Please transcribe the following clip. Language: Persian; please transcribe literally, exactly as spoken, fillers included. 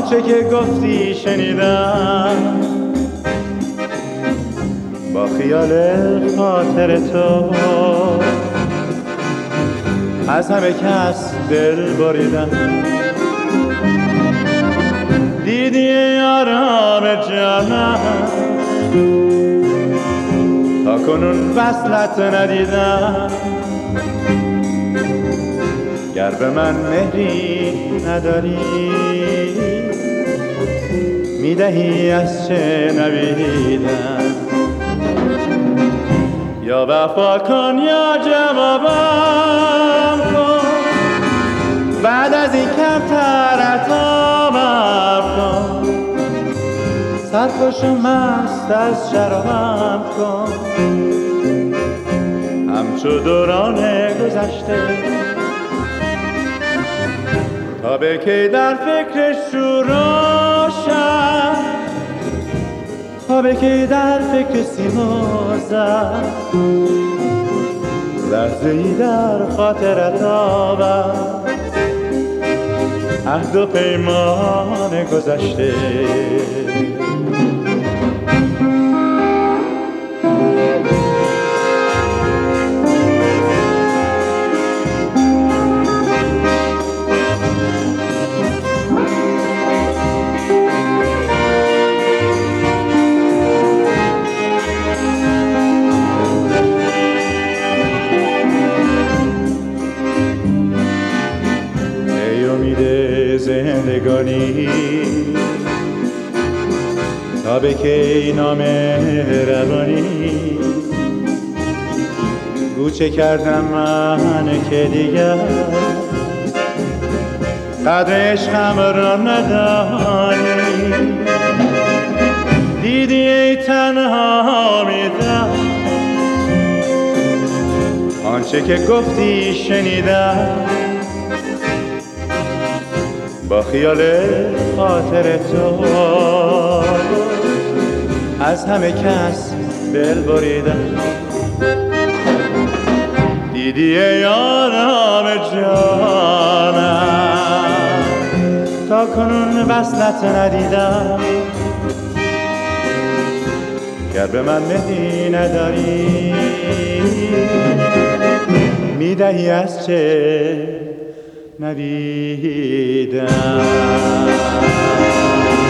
آنچه که گفتی شنیدم، با خیال خاطر تو از همه کس دل بریدم. دیدی آرام جانم، تا کنون وصلت ندیدم. گر به من مهری نداری، میدهی از چه نویدم. یا وفا کن یا جوابم کن، بعد از این کمتر عطابم کن. سرخوش و مست از شرابم کن، همچو دوران گذشته. تا به کی در فکر شوراشم، تا به کی در فکر سیمازم. لحظه ای در خاطرت آورم، عهد و پیمان گذشته. زندگانی تا به کی نام روانی، گوچه کردم من که دیگر قدر عشقم را ندانی. دیدی ای تنها میدم، آنچه که گفتی شنیدم. با خیال خاطر تو از همه کس دل بریدم. دیدی ای آرام جانم، تا کنون وصلت ندیدم. گر به من مهری نداری، میدهی از چه ندیدم.